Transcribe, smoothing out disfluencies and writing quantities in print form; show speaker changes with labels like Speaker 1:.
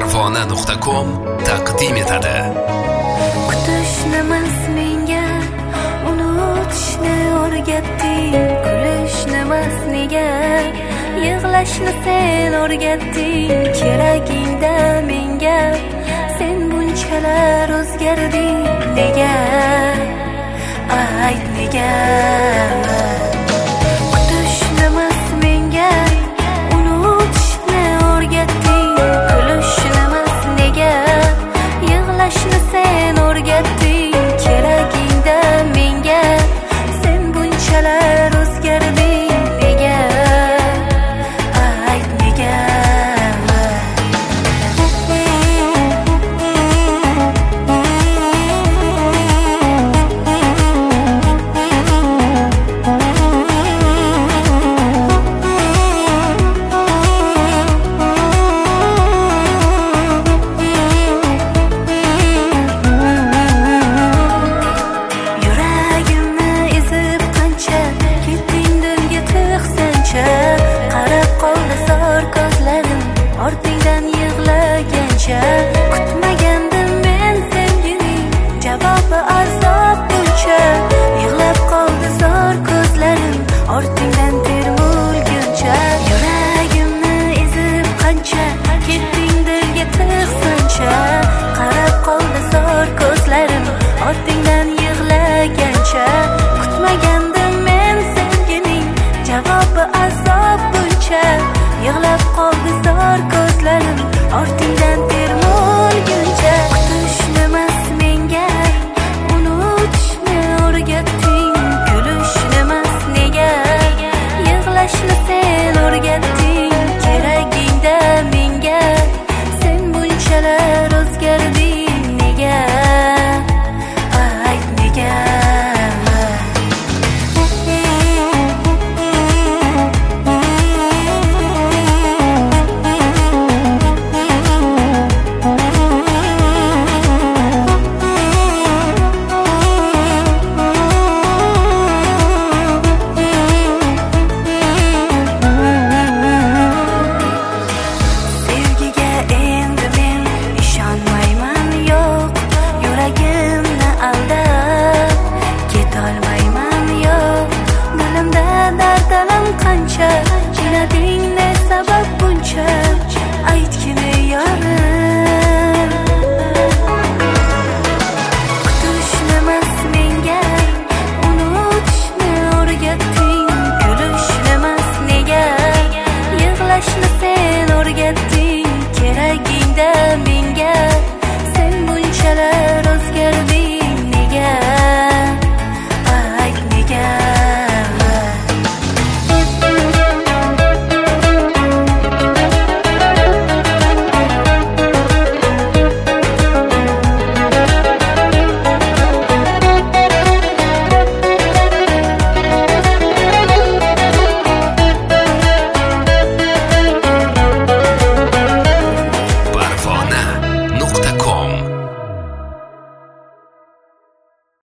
Speaker 1: Farg'ona.com taqdim etadi.
Speaker 2: Kutishnimas menga unutishni o'rgatding, kulishnimas nega yig'lashni sen o'rgatding. Keragingda menga sen bunchalar o'zgarding, nega ayt nega? Kutishnimas menga unutishni o'rgatding, kulishnimas nega yig'lashni sen o'rgatding. Keragingda menga sen bunchalar o'zgarding, nega ayt nega? Ortingdan yig'lagancha kutmagandim men sevgining javobi azob buncha. Yig'lab qoldi zor ko'zlarim ortingdan termulguncha. Yuragimni ezib qancha ketding dilga tiqsancha. Qarab qoldi zor ko'zlarim ortingdan yig'lagancha. Kutmagandim men sevgining javobi azob buncha. Yig'lab qoldi zor ko'zlarim ortingdan termulguncha. Kutishnimas menga unutishni o'rgatding, kulishnimas nega yig'lashni sen o'rgatding.